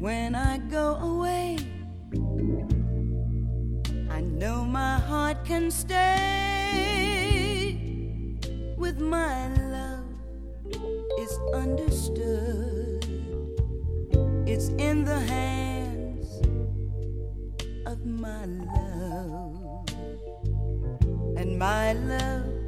when I go away, I know my heart can stay. With my love, it's understood. It's in the hands of my love, and my love